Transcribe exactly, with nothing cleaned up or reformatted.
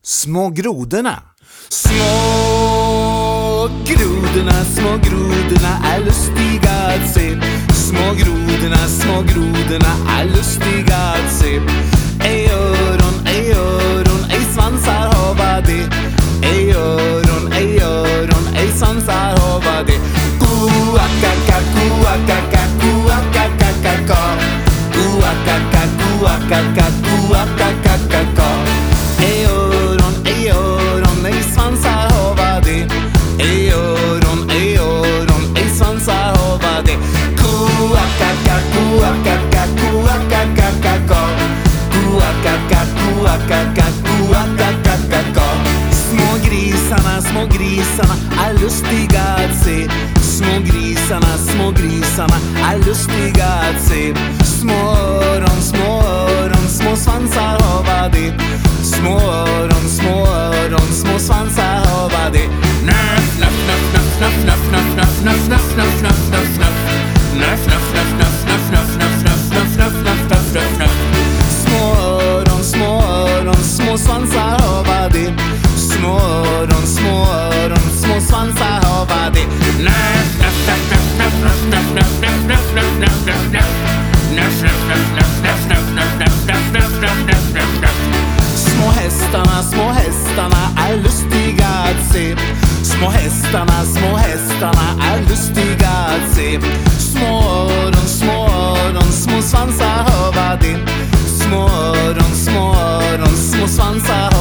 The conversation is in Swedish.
Små grodorna. Små grodorna, små grodorna är lustiga att se. Små grodorna, små grodorna är lustiga att se. Ej öron, ej öron, ej svansar hava det. Ej öron, ej öron, ej svansar hava det. Kuakaka, kuakaka, kuakakakaka. Kuakaka, kuakaka, kuakakakaka. Ej öron, ej öron, ej svansar hava det. Ej öron, ej öron, ej svansar hava det. Kuakaka, kuakaka, kuakakakaka. Kuakaka, kuakaka, kuakakakaka. Små grisarna, små grisarna är lustiga att se. Små grisarna, små grisarna är lustiga att se. Små öron, små öron, små svansar hava det. Små öron, små öron, små svansar hava det. Nöff, nöff, nöff, nöff, nöff, nöff, nöff, nöff, nöff, nöff, nöff, nöff, nöff. Nöff, nöff, nöff, nöff, nöff, nöff, nöff, nöff, nöff, nöff, nöff, nöff, nöff. Små öron, små öron, små svansar hava det. Små öron, små öron, små svansar hava det. Nöff, nöff, nöff, nöff, nöff, nöff, nöff, nöff, nöff, nöff, nöff, nöff, nöff. Nöff, nöff, nöff, nöff, nöff, nöff, nöff, nöff, nöff, nöff, nöff, nöff, nöff. Små hästarna, små hästarna är lustiga att se. Små hästarna, små hästarna är lustiga att se. Små öron, små öron, små svansar hava det. Små öron, små öron, små svansar